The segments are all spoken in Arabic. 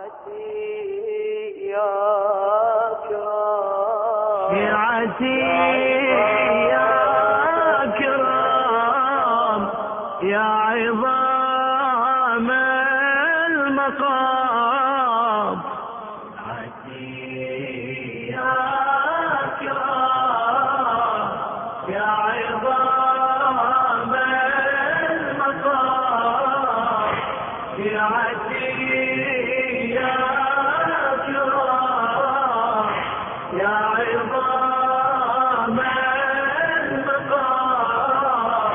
شيعتي يا كرام يا عظام المقام. شيعتي يا كرام يا عظام المقام. شيعتي يا كرام يا عظام المقام.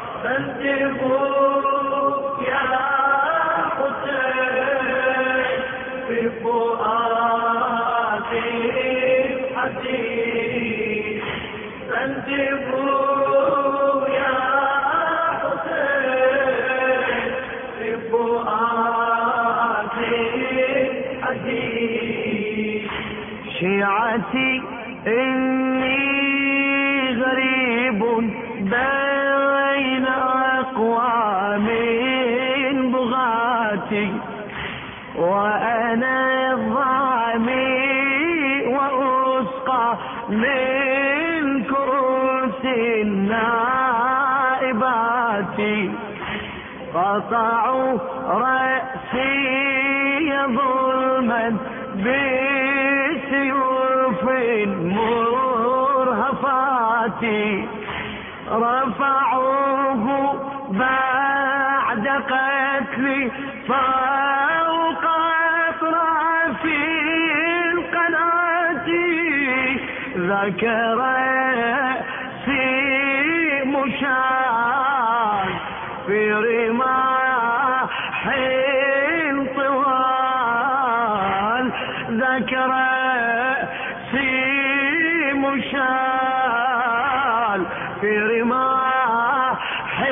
فانتبهوا يا حسين في فؤادي الحزين. فانتبهوا يا حسين في فؤادي الحزين. شيعتي إني غريب بين أقوام بغاتي، وأنا الظامي وأسقى من كرس النائبات. قطعوا رأسي ظلما بسيوف مرهفات. رفعوه بعد قتلي فوق أطراف القناة. ذكر رأسي مشان في رماح طوال. ذكر رأسي مشان في رماح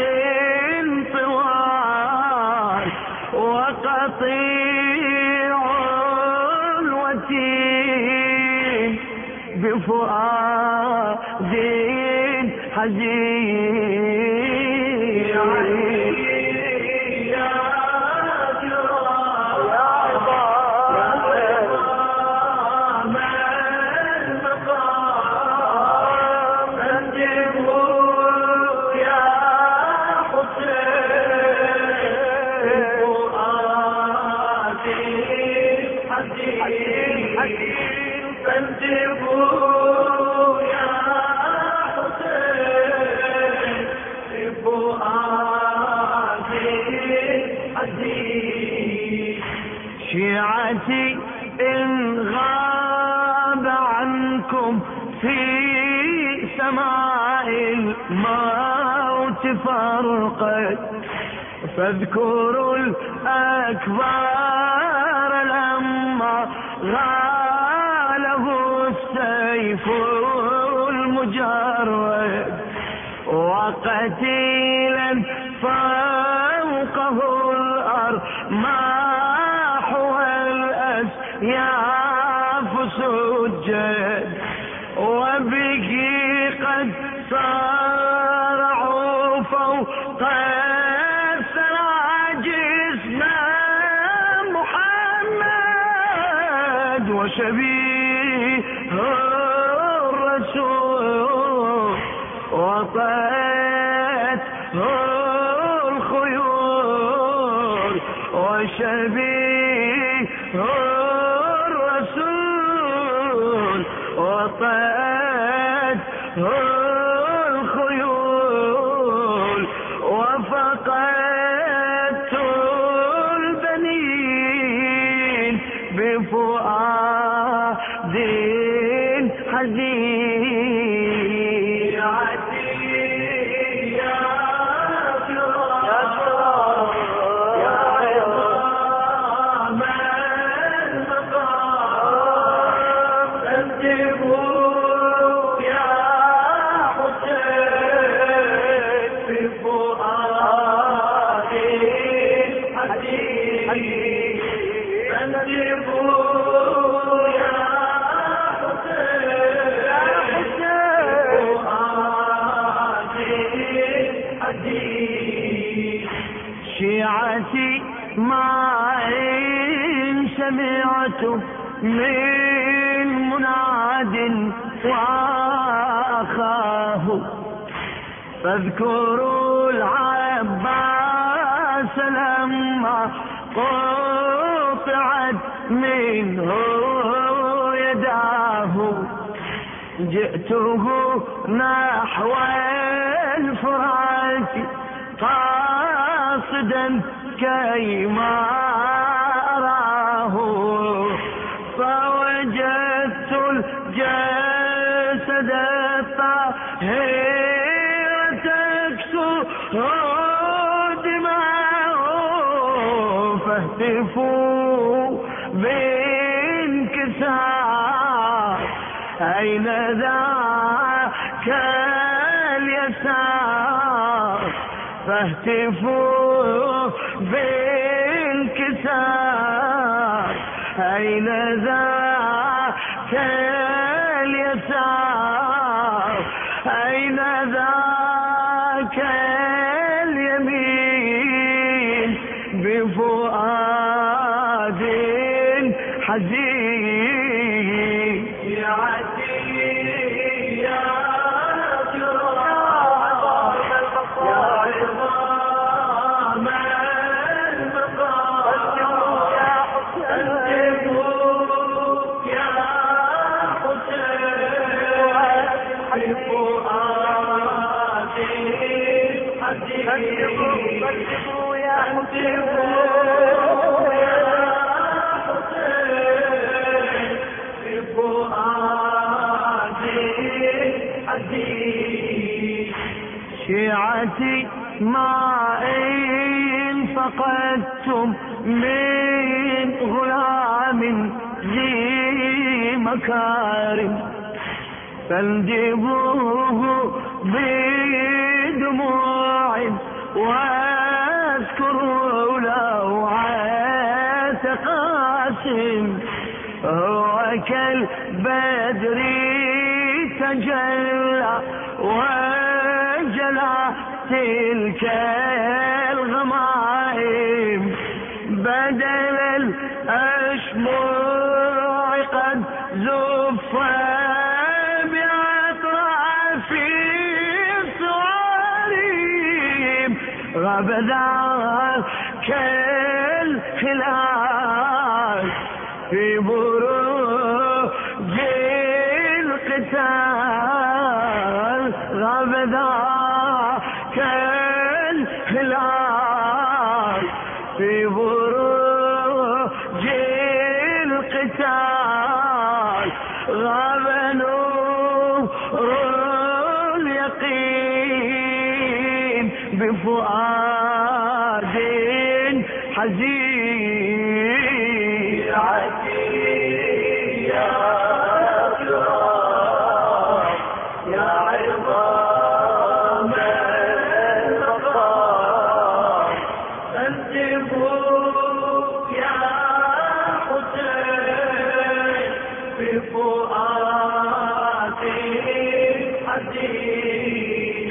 طوال. وقطيع الوتين بفؤاد حزين. فانتبهوا يا حسين في فؤادي الحزين. شيعتي إن غاب عنكم في سماء الموت فرقت، فاذكروا الأكبار لما غاله السيف المجرد. وقتيلا فوقه الأرماح والأسياف سجد. وبه قد صارعوا فوق جسنا محمد وشبيه الرسول. وطأت الخيول وشبيه الرسول. وطأت الخيول وفقدت البنين بفؤاد حزين. شيعتي ما سمعت من مناد وأخاه فاذكروا العباس لما قطعت منه يداه جئته نحو الفرات قاصدا كيما أراه فوجدت الجسد الطاهر تكسو دماءه فاهتفوا بانكسار أين ذاك اليسار فاهتفوا بانكسار أين ذاك اليسار أين ذاك اليمين بفؤاد حزين يا عزيز يا جرار يا عظام المقام يا حسين يا حسين بفؤاد حزين يا حسين شيعتي ما إن فقدتم من غلام ذي مكارم فانجبوه بدموع واذكروا له عاس قاسم هو كالبدر تجلى وجلى تلك الغمائم بدل الأشمع قد زف بأطراف الصواريم غاب ذاك الخلاف في بروج القتال غاب ذاك الهلال في بروج القتال غاب نور اليقين بفؤاد حزين يا عزيز يا جرار يا عظام المقام انتبهوا يا حسين بفؤاد حزين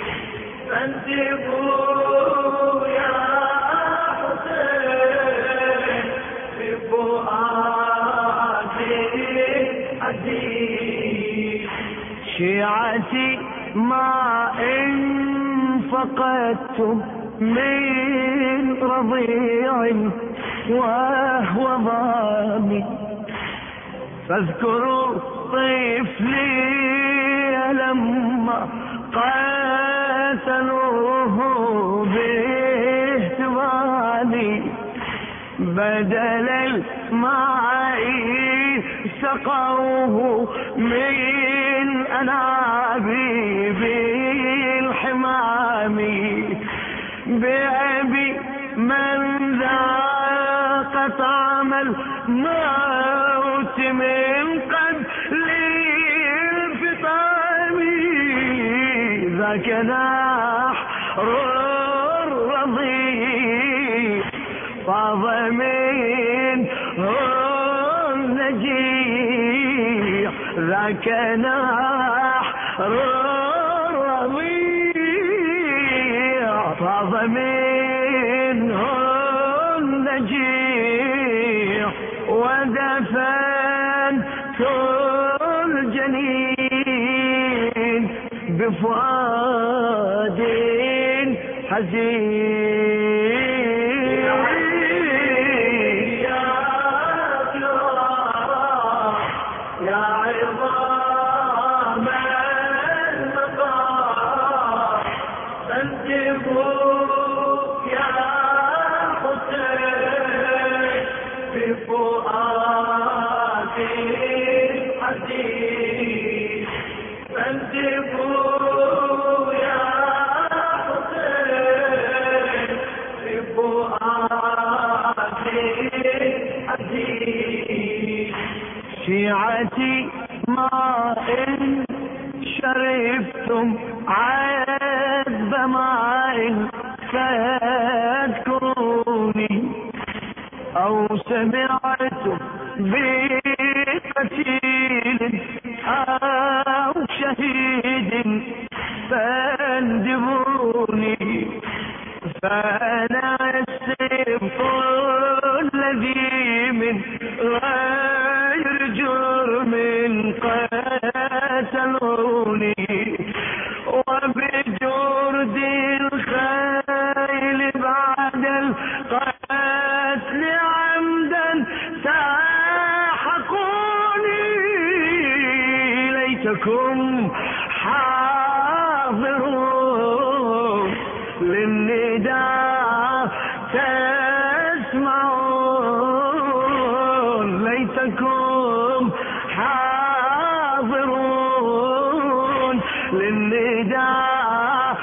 انتبهوا يا حسين بفؤاد حزين شيعتي ما إن فقدتم من رضيع وهو ضامي فاذكروا طفلي لما قاتلوه باهتمامي بدل الماء سقوه من أنابيب الحمام بأبي من ذاق طعم الموت من قبل الفطام ذاك نحر الرضيع فاض منه النجيع ذاك نحر الرضيع فاض منه النجيع ودفنت الجنين بفؤاد حزين. يا عظام المقام انتبهوا يا حسين بفؤاد حزين. انتبهوا يا حسين بفؤاد حزين. شيعتي ما إن شربتم عذب ماء فاذكروني، أو سمعتم بقتيل أو شهيد فاندبوني، فأنا السبط الذي من غير جرم قتلوني، وبجرد الخيل بعد القتل عمدا ساحقوني. ليتكم حاضرون للنداء تسمعون. ليتكم حاضرون للنداء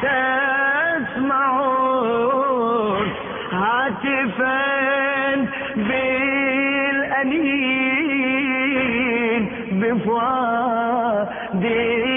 تسمعون. هاتفا بالأنين بفؤاد